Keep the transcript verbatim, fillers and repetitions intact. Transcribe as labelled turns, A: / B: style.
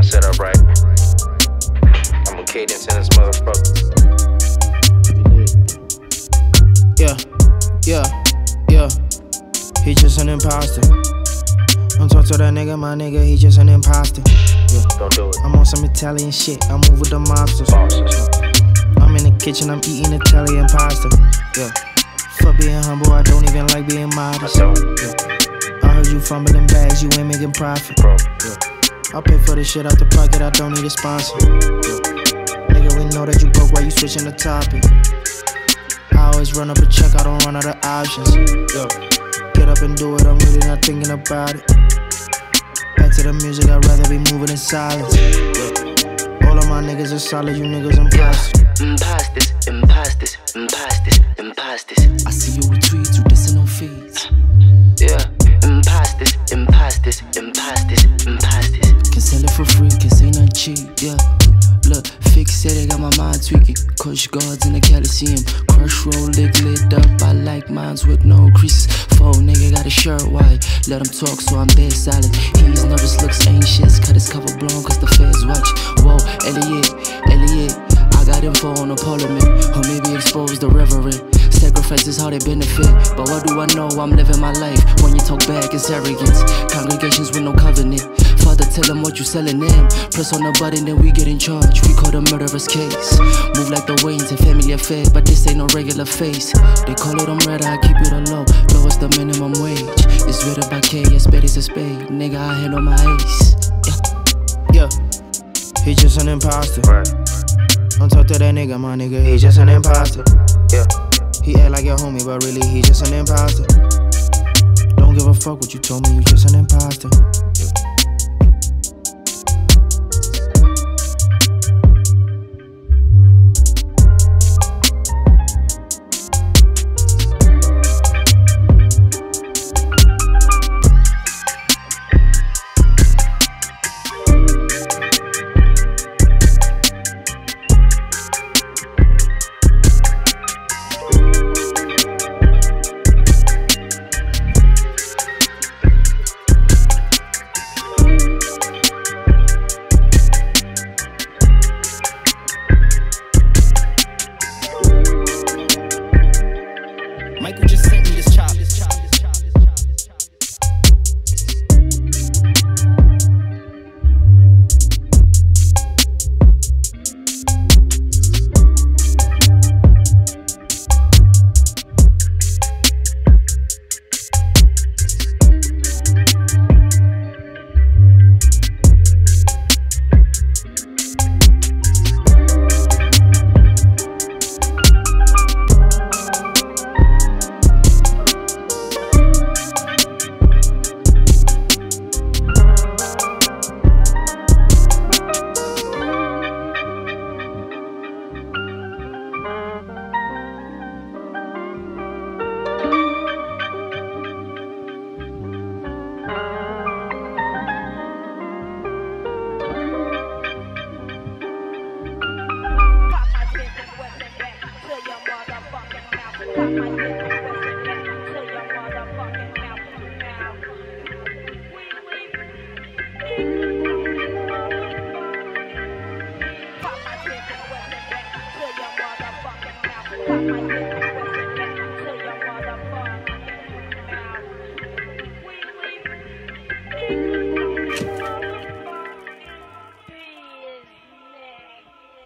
A: set up right. I'm a cadence in this motherfucker.
B: Yeah, yeah, yeah. He just an imposter. Don't talk to that nigga, my nigga, he just an imposter.
A: Yeah, don't do it.
B: I'm on some Italian shit, I move with the monsters.
A: Bosses.
B: I'm in the kitchen, I'm eating Italian pasta. Yeah. Fuck being humble, I don't even like being modest.
A: I don't.
B: Yeah. I heard you fumbling bags, you ain't making profit.
A: Bro.
B: Yeah. I'll pay for this shit out the pocket, I don't need a sponsor. Yeah. Nigga, we know that you broke, why you switching the topic? I always run up a check, I don't run out of options. Yeah. Get up and do it, I'm really not thinking about it. Back to the music, I'd rather be moving in silence. Yeah. All of my niggas are solid, you niggas imposters.
C: Imposters, imposters, imposters, imposters.
D: I see you retweet, you dissing on feeds.
C: Yeah, imposters, imposters, imposters, imposters.
D: Can sell it for free, can say nothing cheap, yeah. Look, fixated, got my mind tweaking. Kush guards in the Coliseum. Crush roll, lick lit up. I like mines with no creases. Faux nigga got a shirt white. Let him talk, so I'm dead silent. He's nervous, looks anxious. Cut his cover blown, cause the feds watch. Whoa, Elliot, Elliot. I got info on the parliament. Or maybe expose the reverend. Sacrifice is how they benefit. But what do I know? I'm living my life. When you talk back, it's arrogance. Congregations with no covenant. Father, tell them what you selling them. Press on the button, then we get in charge. We call the murderous case. Move like the Waynes and family affair, but this ain't no regular face. They call it umbrella, I keep it a low. Lowest the minimum wage. It's rated by K, a spade is a spade. Nigga, I handle my ace.
B: Yeah, yeah. He just an imposter.
A: Right.
B: Don't talk to that nigga, my nigga, he just an imposter.
A: Yeah.
B: He act like your homie, but really he just an imposter. Don't give a fuck what you told me, you just an imposter.